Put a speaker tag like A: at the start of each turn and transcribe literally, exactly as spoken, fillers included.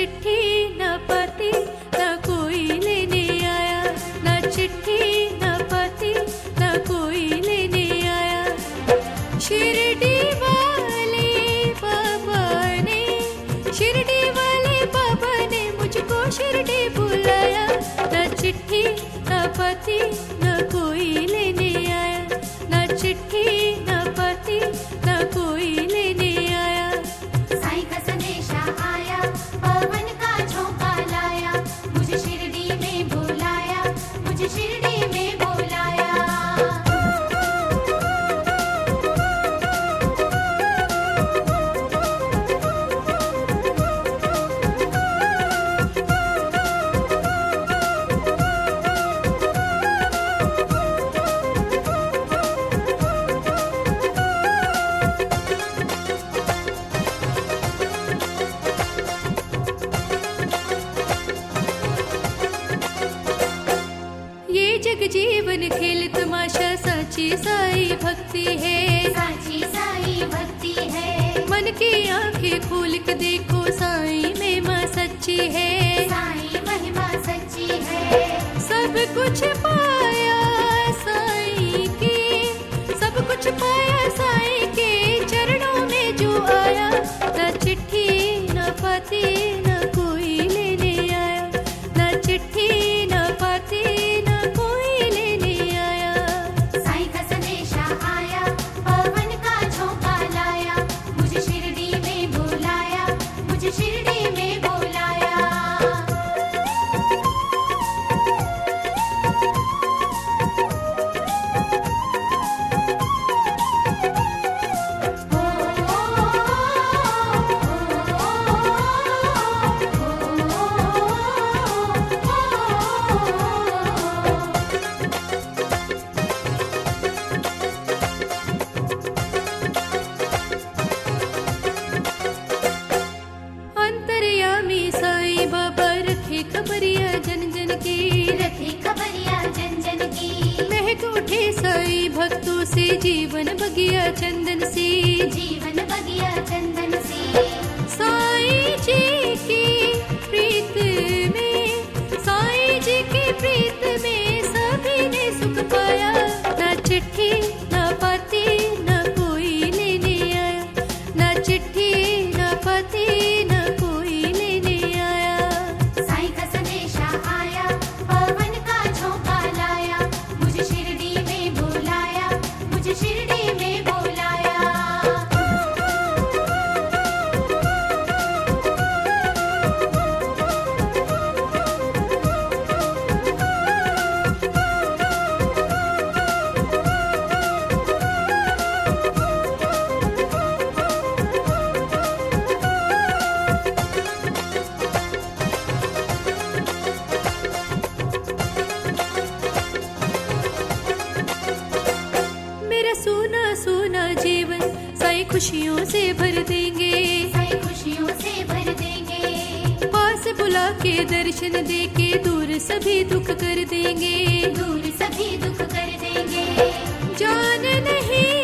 A: चिट्ठी न पति न कोई लेने आया, न चिट्ठी न पति न कोई लेने आया। शिरडी वाले बाबा ने, शिरडी वाले बाबा ने मुझको शिरडी बुलाया। न चिट्ठी न पति न कोई लेने आया, न चिट्ठी न पति न कोई लेने आया।
B: साईं का संदेशा आया, पवन का झोंका लाया, मुझे शिरडी में बुलाया, मुझे शिरडी में बुलाया।
A: जग जीवन खेल तमाशा साची साई भक्ति है,
B: साची साई भक्ति है।
A: मन की आंखें खोल के देखो साई महिमा सच्ची है,
B: साई महिमा सच्ची है।
A: सब कुछ पाया साई के, सब कुछ पाया साई के चरणों में जो आया। न चिट्ठी न पति न कोई लेने आया, न चिट्ठी न पति न कोई लेने आया।
B: साईं का संदेशा आया, पवन का झोंका लाया, मुझे शिरडी में बुलाया, मुझे शिरडी में बुलाया।
A: अंतर्यामी साईं बाबा रखे खबरिया जन जन की,
B: रखे खबरिया जन जन की।
A: महक उठे साईं भक्तों से जीवन बगिया चंदन से,
B: जीवन बगिया चंदन से।
A: साईं जी की प्रीत में, साईं जी की प्रीत में सभी ने सुख पाया। न चिट्ठी न पति न कोई लेने आया, न चिट्ठी न पति न कोई लेने आया।
B: साईं का संदेशा आया, पवन का झोंका लाया, मुझे शिरडी में बुलाया, मुझे शिरडी में बुलाया।
A: मेरा सोना सोना जीवन साईं खुशियों से भर देंगे,
B: साईं खुशियों से भर देंगे।
A: पास बुला के दर्शन दे के दूर सभी दुख कर देंगे,
B: दूर सभी दुख कर देंगे।
A: जान नहीं